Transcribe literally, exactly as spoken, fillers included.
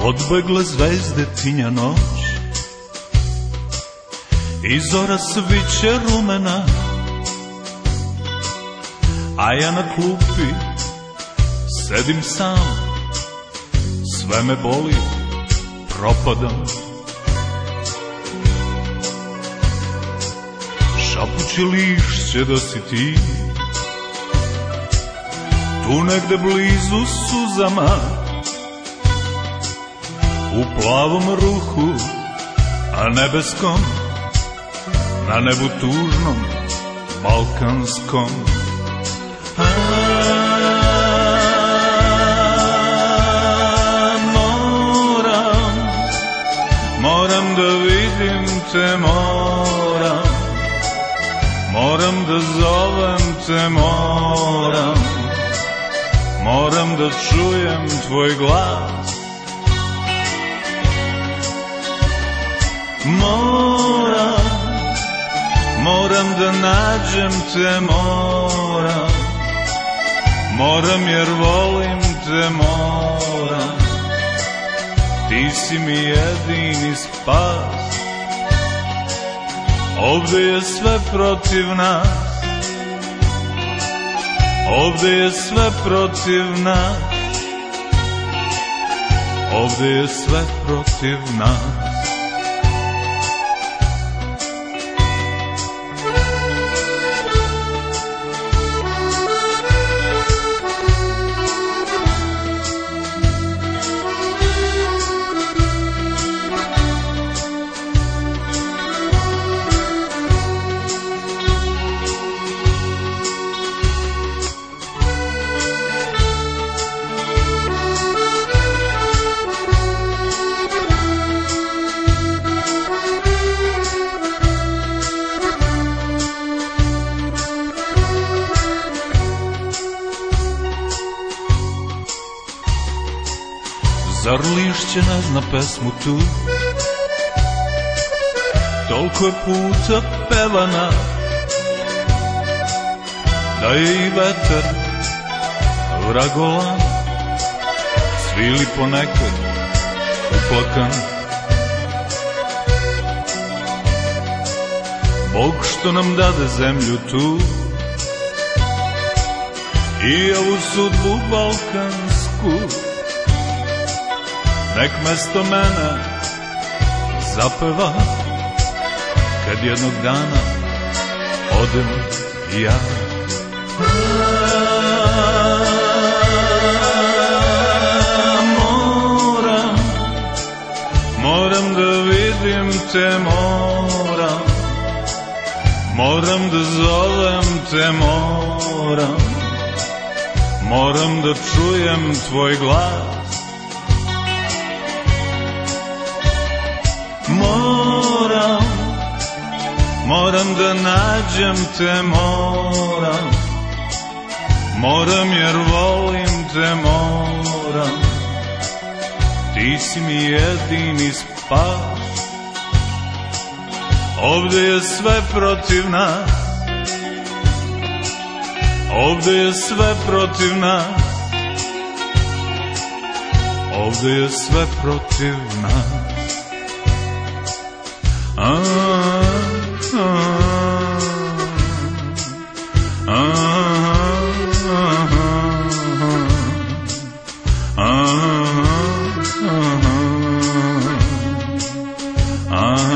Odbegle zvezde tinja noć i zora sviće rumena, a ja na klupi sedim sam, sve me boli, propadam. Šapući lišće da si ti, tu negde blizu suzama, u plavom ruhu, a nebeskom, na nebu tužnom, balkanskom. A, moram, moram da vidim te, moram, moram da zovem te, moram, moram da čujem tvoj glas. Moram, moram da nađem te, moram, moram jer volim te, moram, ti si mi jedini spas. Ovde je sve protiv nas, ovde je sve protiv nas, ovde je sve protiv nas. Zar lišće ne zna pesmu tu, toliko je puta pevana, da je i vetar vragolan, svili ponekad uplakan. Bog što nam dade zemlju tu i ovu sudbu balkansku, nek mesto mene zapeva kad jednog dana odem i ja. Moram, moram da vidim te, moram, moram da zovem te, moram, moram da čujem tvoj glas. Moram, moram da nađem te, moram, moram jer volim te, moram, ti si mi jedini spas. Ovde je sve protiv nas, ovde je sve protiv nas, ovde je sve protiv nas. Ah, ah, ah, ah, ah, ah, ah.